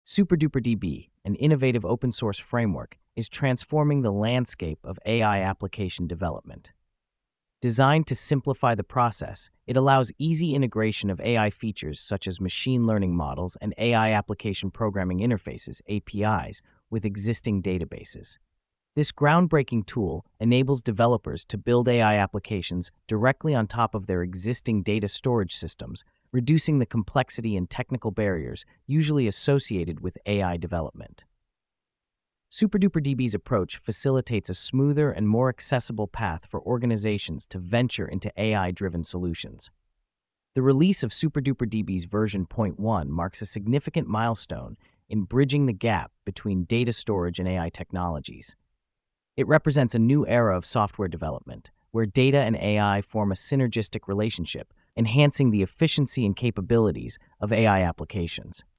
SuperDuperDB, an innovative open source framework, is transforming the landscape of AI application development. Designed to simplify the process, it allows easy integration of AI features such as machine learning models and AI application programming interfaces (APIs) with existing databases. This groundbreaking tool enables developers to build AI applications directly on top of their existing data storage systems, reducing the complexity and technical barriers usually associated with AI development. SuperDuperDB's approach facilitates a smoother and more accessible path for organizations to venture into AI-driven solutions. The release of SuperDuperDB's version 0.1 marks a significant milestone in bridging the gap between data storage and AI technologies. It represents a new era of software development, where data and AI form a synergistic relationship, enhancing the efficiency and capabilities of AI applications.